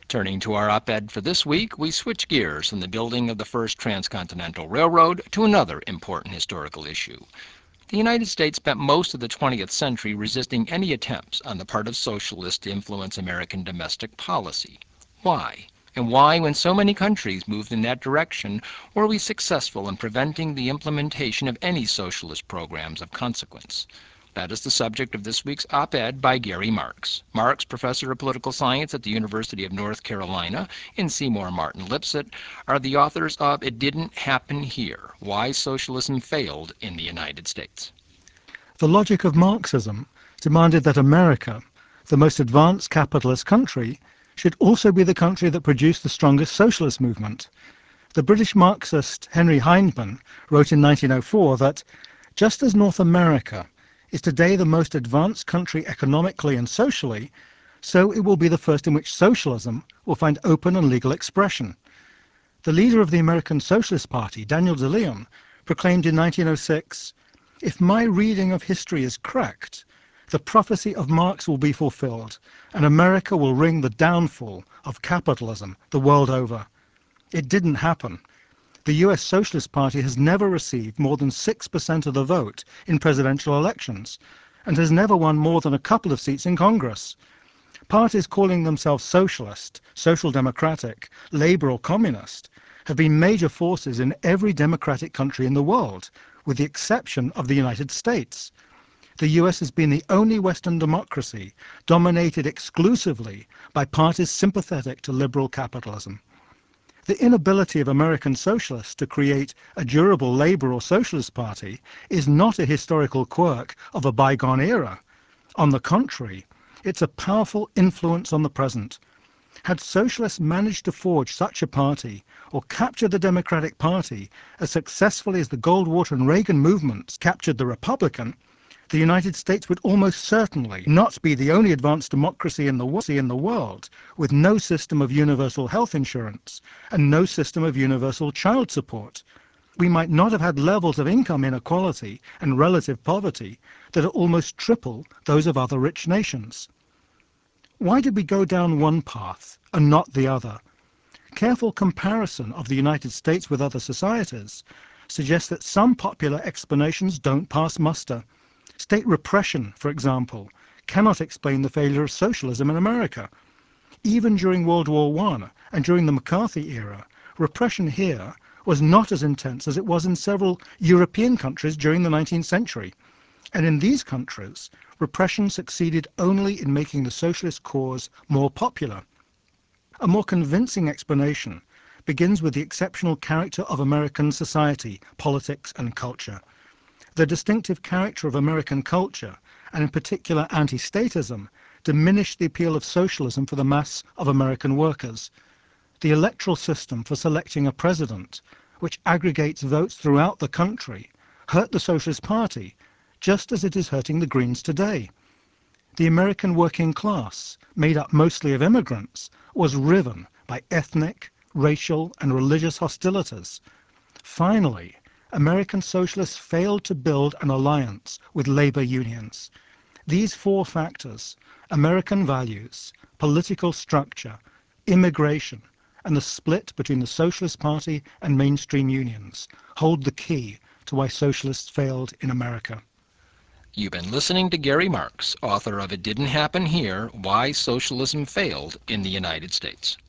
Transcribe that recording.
Turning to our op-ed for this week, we switch gears from the building of the first transcontinental railroad to another important historical issue. The United States spent most of the 20th century resisting any attempts on the part of socialists to influence American domestic policy. Why? And why, when so many countries moved in that direction, were we successful in preventing the implementation of any socialist programs of consequence? That is the subject of this week's op-ed by Gary Marks. Marks, professor of political science at the University of North Carolina, and Seymour Martin Lipset are the authors of It Didn't Happen Here: Why Socialism Failed in the United States. The logic of Marxism demanded that America, the most advanced capitalist country, should also be the country that produced the strongest socialist movement. The British Marxist Henry Hyndman wrote in 1904 that, just as North America is today the most advanced country economically and socially, so it will be the first in which socialism will find open and legal expression. The leader of the American Socialist Party, Daniel De Leon, proclaimed in 1906, "If my reading of history is correct, the prophecy of Marx will be fulfilled, and America will ring the downfall of capitalism the world over." It didn't happen. The US Socialist Party has never received more than 6% of the vote in presidential elections and has never won more than a couple of seats in Congress. Parties calling themselves socialist, social democratic, labor or communist have been major forces in every democratic country in the world, with the exception of the United States. The US has been the only Western democracy dominated exclusively by parties sympathetic to liberal capitalism. The inability of American socialists to create a durable labor or socialist party is not a historical quirk of a bygone era. On the contrary, it's a powerful influence on the present. Had socialists managed to forge such a party or capture the Democratic Party as successfully as the Goldwater and Reagan movements captured the Republican, the United States would almost certainly not be the only advanced democracy in the world with no system of universal health insurance and no system of universal child support. We might not have had levels of income inequality and relative poverty that are almost triple those of other rich nations. Why did we go down one path and not the other? Careful comparison of the United States with other societies suggests that some popular explanations don't pass muster. State repression, for example, cannot explain the failure of socialism in America. Even during World War I and during the McCarthy era, repression here was not as intense as it was in several European countries during the 19th century. And in these countries, repression succeeded only in making the socialist cause more popular. A more convincing explanation begins with the exceptional character of American society, politics, and culture. The distinctive character of American culture, and in particular anti-statism, diminished the appeal of socialism for the mass of American workers. The electoral system for selecting a president, which aggregates votes throughout the country, hurt the Socialist Party, just as it is hurting the Greens today. The American working class, made up mostly of immigrants, was riven by ethnic, racial, and religious hostilities. Finally, American socialists failed to build an alliance with labor unions. These four factors, American values, political structure, immigration, and the split between the Socialist Party and mainstream unions, hold the key to why socialists failed in America. You've been listening to Gary Marks, author of It Didn't Happen Here: Why Socialism Failed in the United States.